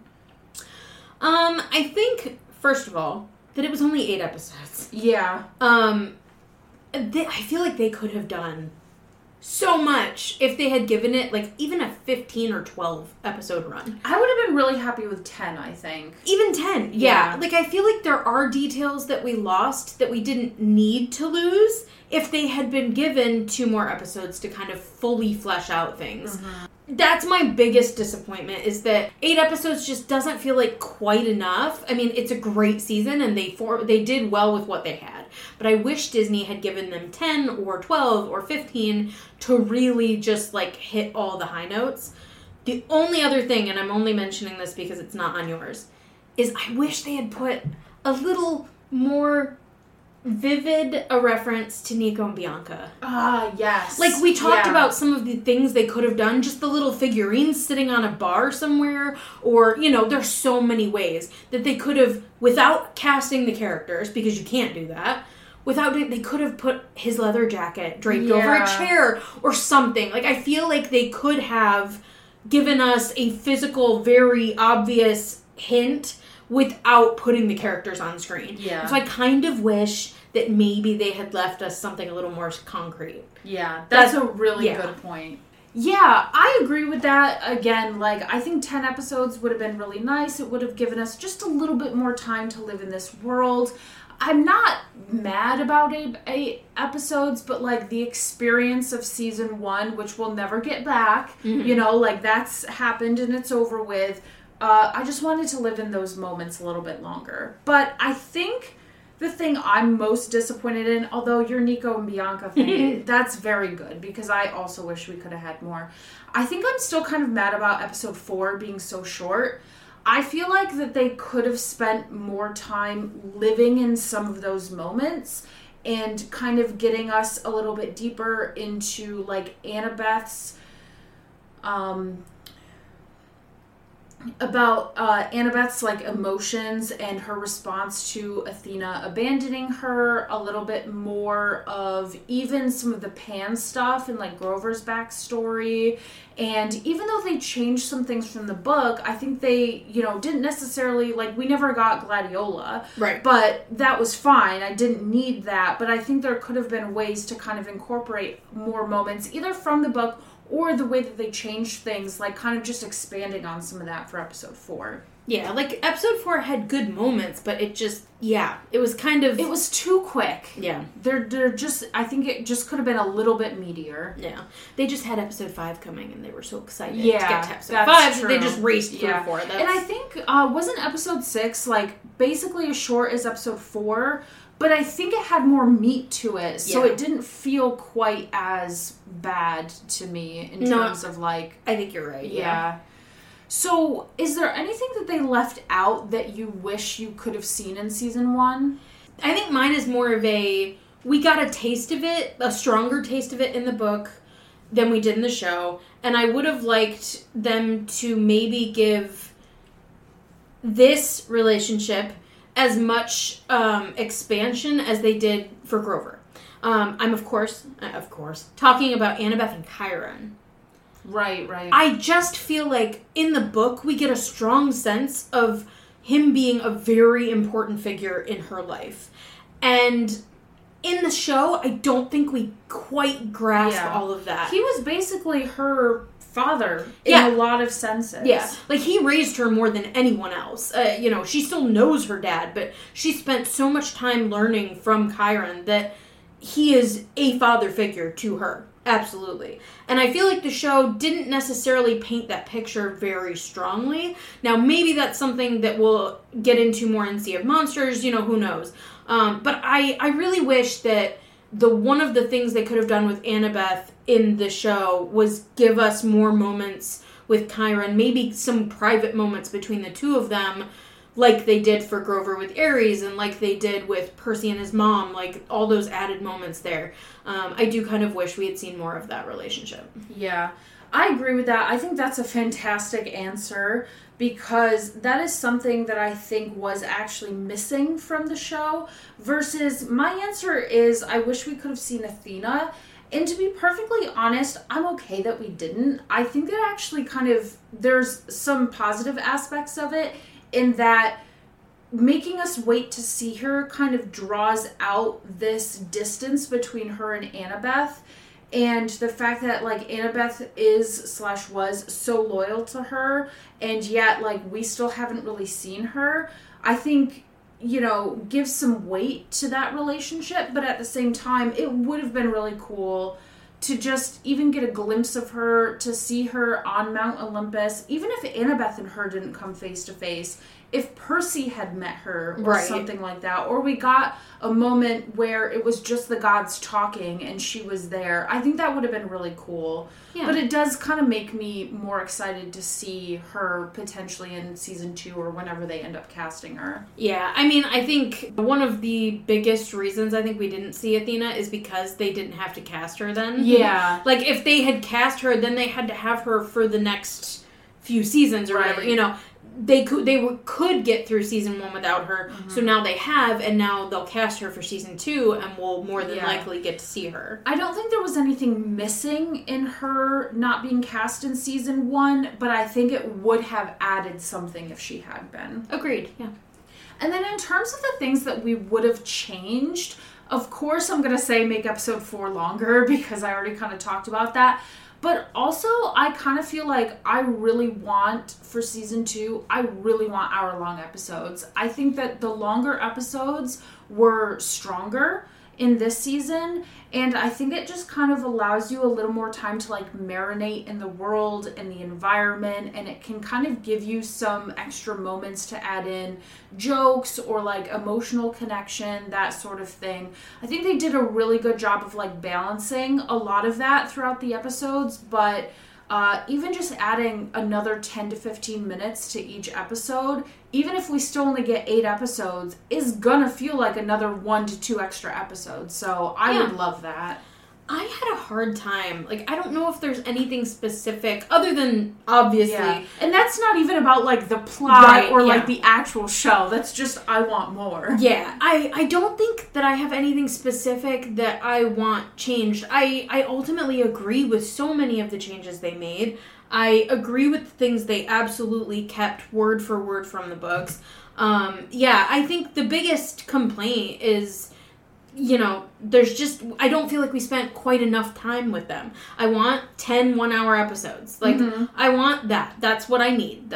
I think, first of all, that it was only 8 episodes. Yeah. I feel like they could have done so much if they had given it, like, even a 15 or 12 episode run. I would have been really happy with 10, I think. Even 10, yeah. Like, I feel like there are details that we lost that we didn't need to lose if they had been given 2 more episodes to kind of fully flesh out things. That's my biggest disappointment, is that 8 episodes just doesn't feel like quite enough. I mean, it's a great season, and they did well with what they had. But I wish Disney had given them 10 or 12 or 15 to really just, like, hit all the high notes. The only other thing, and I'm only mentioning this because it's not on yours, is I wish they had put a little more vivid a reference to Nico and Bianca. Yes. Like, we talked about some of the things they could have done, just the little figurines sitting on a bar somewhere, or, there's so many ways that they could have, without casting the characters, because you can't do that, they could have put his leather jacket draped over a chair or something. Like, I feel like they could have given us a physical, very obvious hint without putting the characters on screen. Yeah. So I kind of wish that maybe they had left us something a little more concrete. Yeah, that's a really good point. Yeah, I agree with that. Again, like, I think 10 episodes would have been really nice. It would have given us just a little bit more time to live in this world. I'm not mad about eight episodes, but, like, the experience of season 1, which we'll never get back, you know, like, that's happened and it's over with. I just wanted to live in those moments a little bit longer. But I think the thing I'm most disappointed in, although your Nico and Bianca thing, that's very good, because I also wish we could have had more. I think I'm still kind of mad about episode 4 being so short. I feel like that they could have spent more time living in some of those moments and kind of getting us a little bit deeper into, like, Annabeth's, Annabeth's, like, emotions and her response to Athena abandoning her, a little bit more of even some of the Pan stuff and, like, Grover's backstory. And even though they changed some things from the book, I think they, you know, didn't necessarily, like, we never got Gladiola. Right. But that was fine. I didn't need that. But I think there could have been ways to kind of incorporate more moments, either from the book or the way that they changed things, like, kind of just expanding on some of that for episode 4. Yeah, like, episode 4 had good moments, but it just, it was kind of... It was too quick. Yeah. They're just, I think it just could have been a little bit meatier. Yeah. They just had episode 5 coming, and they were so excited to Yeah, get to episode that's 5, true. they just raced through 4. And I think, wasn't episode 6, like, basically as short as episode 4, but I think it had more meat to it, so it didn't feel quite as bad to me in terms of, like... I think you're right, yeah. So, is there anything that they left out that you wish you could have seen in season 1? I think mine is more of we got a taste of it, a stronger taste of it in the book than we did in the show, and I would have liked them to maybe give this relationship as much expansion as they did for Grover. I'm, of course, talking about Annabeth and Chiron. Right. I just feel like in the book we get a strong sense of him being a very important figure in her life. And in the show, I don't think we quite grasp all of that. He was basically her father in a lot of senses. Yeah, like he raised her more than anyone else. You know, she still knows her dad, but she spent so much time learning from Chiron that he is a father figure to her. Absolutely. And I feel like the show didn't necessarily paint that picture very strongly. Now, maybe that's something that we'll get into more in Sea of Monsters, you know, who knows. But I really wish that one of the things they could have done with Annabeth in the show was give us more moments with Chiron, maybe some private moments between the two of them, like they did for Grover with Ares, and like they did with Percy and his mom, like all those added moments there. I do kind of wish we had seen more of that relationship. Yeah, I agree with that. I think that's a fantastic answer, because that is something that I think was actually missing from the show, versus my answer is I wish we could have seen Athena. And to be perfectly honest, I'm okay that we didn't. I think that actually kind of, there's some positive aspects of it, in that making us wait to see her kind of draws out this distance between her and Annabeth. And the fact that, like, Annabeth was so loyal to her, and yet, like, we still haven't really seen her, I think, you know, gives some weight to that relationship. But at the same time, it would have been really cool to just even get a glimpse of her, to see her on Mount Olympus, even if Annabeth and her didn't come face to face, if Percy had met her or something like that, or we got a moment where it was just the gods talking and she was there, I think that would have been really cool. Yeah. But it does kind of make me more excited to see her potentially in season 2 or whenever they end up casting her. Yeah, I mean, I think one of the biggest reasons I think we didn't see Athena is because they didn't have to cast her then. Yeah. Like, if they had cast her, then they had to have her for the next few seasons or whatever, you know. They could get through season 1 without her, so now they have, and now they'll cast her for season 2, and we'll more than likely get to see her. I don't think there was anything missing in her not being cast in season 1, but I think it would have added something if she had been. Agreed, yeah. And then in terms of the things that we would have changed, of course I'm going to say make episode 4 longer, because I already kind of talked about that. But also, I kind of feel like I really want, for season 2, I really want hour-long episodes. I think that the longer episodes were stronger in this season, and I think it just kind of allows you a little more time to like marinate in the world and the environment, and it can kind of give you some extra moments to add in jokes or like emotional connection, that sort of thing. I think they did a really good job of like balancing a lot of that throughout the episodes, but even just adding another 10 to 15 minutes to each episode, even if we still only get 8 episodes, is gonna feel like another 1 to 2 extra episodes. So I would love that. I had a hard time. Like, I don't know if there's anything specific other than, obviously. Yeah. And that's not even about, like, the plot or, like, the actual show. That's just, I want more. Yeah. I don't think that I have anything specific that I want changed. I ultimately agree with so many of the changes they made. I agree with the things they absolutely kept word for word from the books. I think the biggest complaint is, there's just, I don't feel like we spent quite enough time with them. I want 10 1-hour episodes. Like, I want that. That's what I need.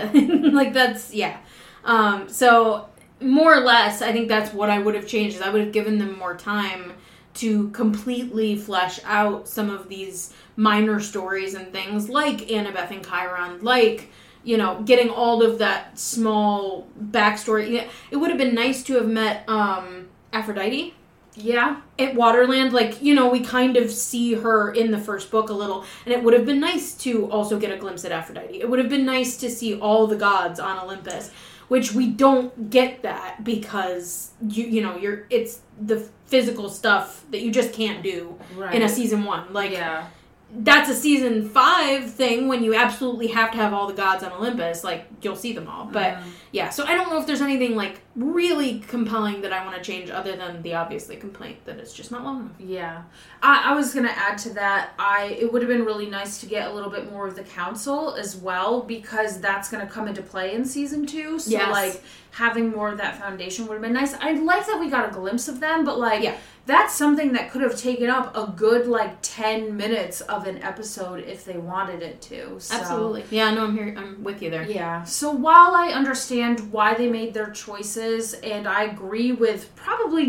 So, more or less, I think that's what I would have changed. Is I would have given them more time to completely flesh out some of these minor stories and things, like Annabeth and Chiron, like, getting all of that small backstory. It would have been nice to have met Aphrodite. Yeah. At Waterland, we kind of see her in the first book a little, and it would have been nice to also get a glimpse at Aphrodite. It would have been nice to see all the gods on Olympus, which we don't get that because it's the physical stuff that you just can't do in a season 1. That's a season 5 thing when you absolutely have to have all the gods on Olympus. Like, you'll see them all. But, so I don't know if there's anything, like, really compelling that I want to change other than the obviously complaint that it's just not long enough. Yeah. I was going to add to that, it would have been really nice to get a little bit more of the council as well, because that's going to come into play in season 2. So, having more of that foundation would have been nice. I like that we got a glimpse of them, but, that's something that could have taken up a good, 10 minutes of an episode if they wanted it to. So. Absolutely. Yeah, no, I'm with you there. Yeah. So while I understand why they made their choices, and I agree with probably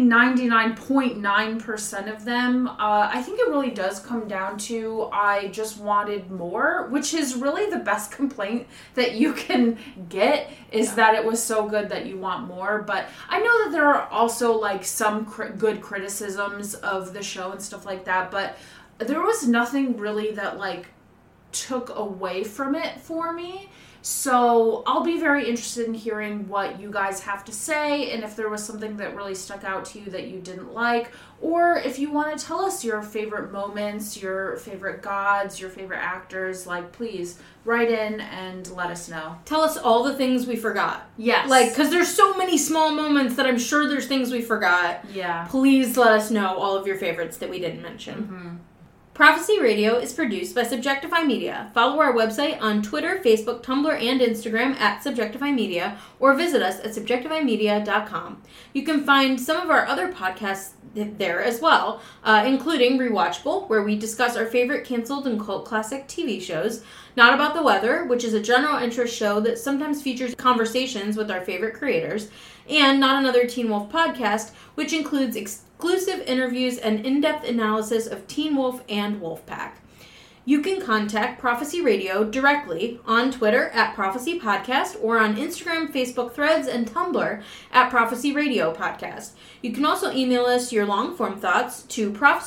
99.9% of them, I think it really does come down to I just wanted more, which is really the best complaint that you can get, is that it was so good that you want more. But I know that there are also, some good criticisms of the show and stuff like that, but there was nothing really that took away from it for me. So I'll be very interested in hearing what you guys have to say, and if there was something that really stuck out to you that you didn't like, or if you want to tell us your favorite moments, your favorite gods, your favorite actors, please write in and let us know. Tell us all the things we forgot. Yes. Because there's so many small moments that I'm sure there's things we forgot. Yeah. Please let us know all of your favorites that we didn't mention. Mm-hmm. Prophecy Radio is produced by Subjectify Media. Follow our website on Twitter, Facebook, Tumblr, and Instagram at Subjectify Media, or visit us at subjectifymedia.com. You can find some of our other podcasts there as well, including Rewatchable, where we discuss our favorite canceled and cult classic TV shows, Not About the Weather, which is a general interest show that sometimes features conversations with our favorite creators, and Not Another Teen Wolf Podcast, which includes exclusive interviews and in-depth analysis of Teen Wolf and Wolfpack. You can contact Prophecy Radio directly on Twitter at Prophecy Podcast, or on Instagram, Facebook Threads, and Tumblr at Prophecy Radio Podcast. You can also email us your long-form thoughts to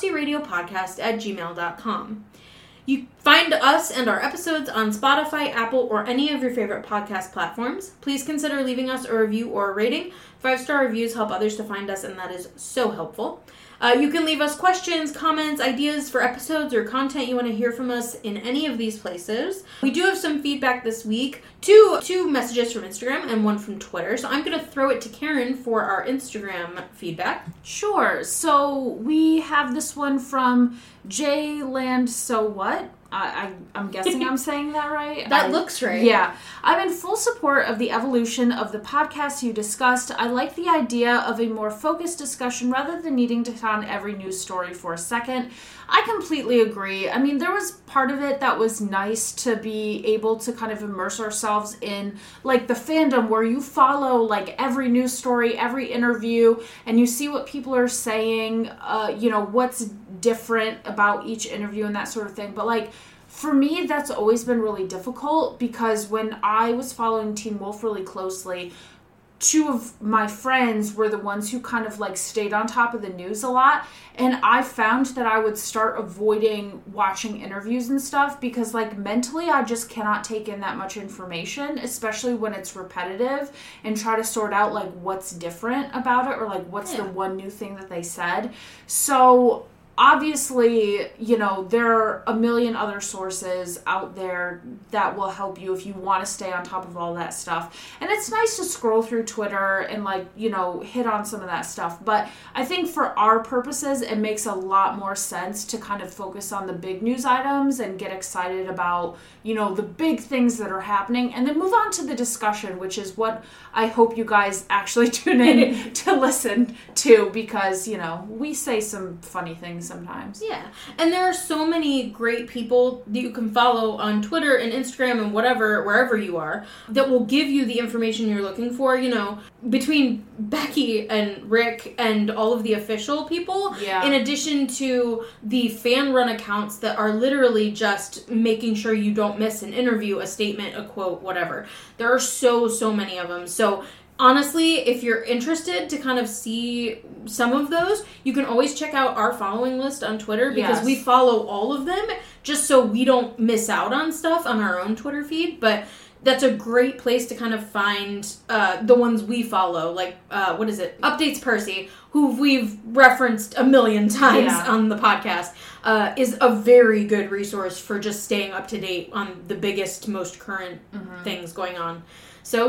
prophecyradiopodcast@gmail.com. You find us and our episodes on Spotify, Apple, or any of your favorite podcast platforms. Please consider leaving us a review or a rating. 5-star reviews help others to find us, and that is so helpful. You can leave us questions, comments, ideas for episodes, or content you want to hear from us in any of these places. We do have some feedback this week. Two messages from Instagram and one from Twitter. So I'm going to throw it to Karen for our Instagram feedback. Sure. So we have this one from Jland So What. I'm guessing I'm saying that right. That looks right. Yeah. I'm in full support of the evolution of the podcast you discussed. I like the idea of a more focused discussion rather than needing to hit on every news story for a second. I completely agree. I mean, there was part of it that was nice to be able to kind of immerse ourselves in, like, the fandom where you follow, like, every news story, every interview, and you see what people are saying, what's different about each interview and that sort of thing. But, like, for me, that's always been really difficult because when I was following Teen Wolf really closely, two of my friends were the ones who kind of like stayed on top of the news a lot, and I found that I would start avoiding watching interviews and stuff because like mentally I just cannot take in that much information, especially when it's repetitive, and try to sort out like what's different about it or like what's the one new thing that they said. So obviously, there are a million other sources out there that will help you if you want to stay on top of all that stuff. And it's nice to scroll through Twitter and, hit on some of that stuff. But I think for our purposes, it makes a lot more sense to kind of focus on the big news items and get excited about, the big things that are happening. And then move on to the discussion, which is what I hope you guys actually tune in to listen to because, we say some funny things sometimes. Yeah. And there are so many great people that you can follow on Twitter and Instagram and wherever you are, that will give you the information you're looking for, between Becky and Rick and all of the official people, in addition to the fan-run accounts that are literally just making sure you don't miss an interview, a statement, a quote, whatever. There are so many of them. So honestly, if you're interested to kind of see some of those, you can always check out our following list on Twitter because we follow all of them just so we don't miss out on stuff on our own Twitter feed. But that's a great place to kind of find the ones we follow, like, Updates Percy, who we've referenced a million times on the podcast, is a very good resource for just staying up to date on the biggest, most current things going on. So,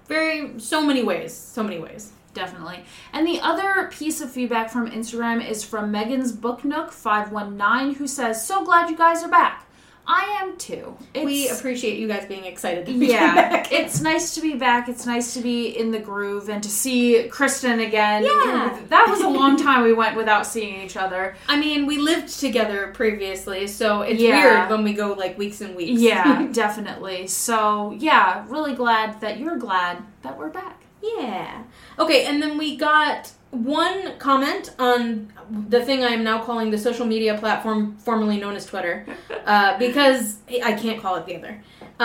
so many ways. Definitely. And the other piece of feedback from Instagram is from Megan's Book Nook 519, who says, "So glad you guys are back." I am too. We appreciate you guys being excited to be back. It's nice to be back. It's nice to be in the groove and to see Kristen again. Yeah. That was a long time we went without seeing each other. I mean, we lived together previously, so it's weird when we go like weeks and weeks. Yeah, definitely. So, really glad that you're glad that we're back. Yeah. Okay, and then we got one comment on the thing I am now calling the social media platform formerly known as Twitter, because I can't call it the other.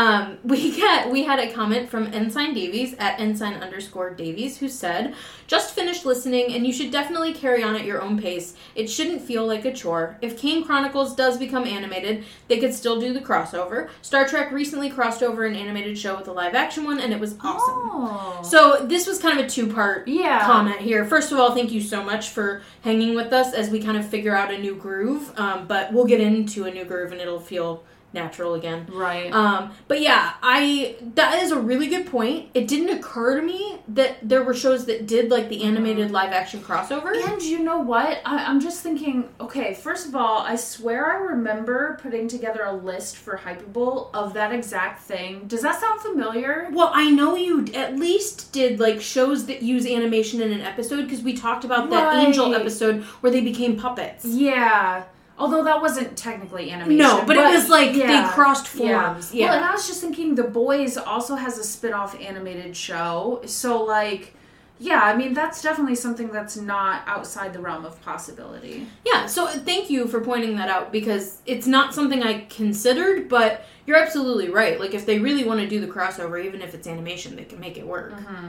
We had a comment from Ensign Davies at Ensign_Davies who said, "Just finished listening and you should definitely carry on at your own pace. It shouldn't feel like a chore. If Kane Chronicles does become animated, they could still do the crossover. Star Trek recently crossed over an animated show with a live action one and it was awesome." Oh. So this was kind of a two-part comment here. First of all, thank you so much for hanging with us as we kind of figure out a new groove, but we'll get into a new groove and it'll feel natural again. Right. But that is a really good point. It didn't occur to me that there were shows that did like the animated live action crossover. And you know what? I'm just thinking, okay, first of all, I swear I remember putting together a list for Hypable of that exact thing. Does that sound familiar? Well, I know you at least did like shows that use animation in an episode because we talked about that Angel episode where they became puppets. Yeah. Although that wasn't technically animation. No, but it was like they crossed forms. Yeah. Well, and I was just thinking The Boys also has a spin-off animated show. So, I mean, that's definitely something that's not outside the realm of possibility. Yeah, so thank you for pointing that out because it's not something I considered, but you're absolutely right. Like, if they really want to do the crossover, even if it's animation, they can make it work. Mm-hmm.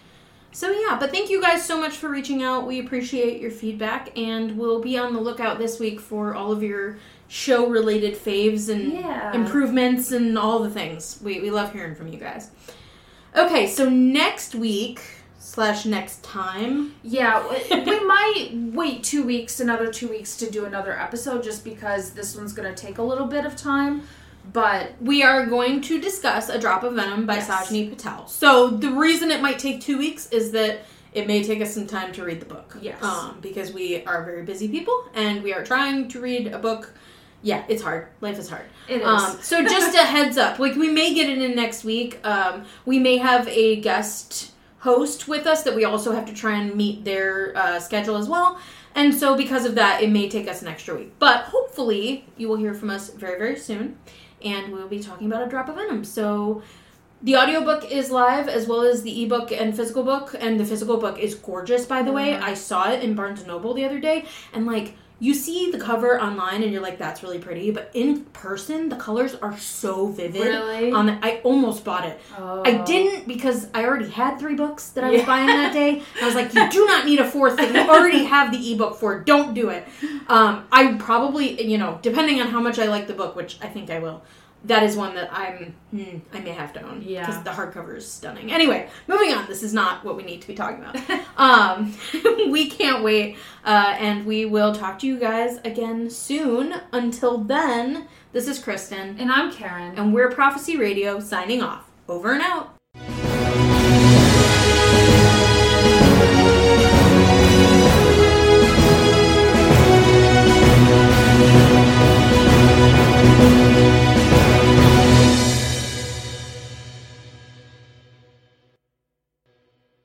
So but thank you guys so much for reaching out. We appreciate your feedback, and we'll be on the lookout this week for all of your show-related faves and improvements and all the things. We love hearing from you guys. Okay, so next week / next time. Yeah, we might wait another 2 weeks to do another episode just because this one's going to take a little bit of time. But we are going to discuss A Drop of Venom by Sajni Patel. So the reason it might take 2 weeks is that it may take us some time to read the book. Yes. Because we are very busy people, and we are trying to read a book Yeah, it's hard. Life is hard. It is. So just a heads up. Like, we may get it in next week. We may have a guest host with us that we also have to try and meet their schedule as well. And so because of that, it may take us an extra week. But hopefully, you will hear from us very, very soon. And we'll be talking about A Drop of Venom. So the audiobook is live, as well as the ebook and physical book. And the physical book is gorgeous, by the way. I saw it in Barnes & Noble the other day. And, like, you see the cover online and you're like, that's really pretty. But in person, the colors are so vivid. Really? I almost bought it. Oh. I didn't because I already had 3 books that I was buying that day. And I was like, you do not need a 4th that you already have the ebook for. Don't do it. I probably, depending on how much I like the book, which I think I will, that is one that I may have to own. Yeah. Because the hardcover is stunning. Anyway, moving on. This is not what we need to be talking about. We can't wait. And we will talk to you guys again soon. Until then, this is Kristen. And I'm Karen. And we're Prophecy Radio signing off. Over and out.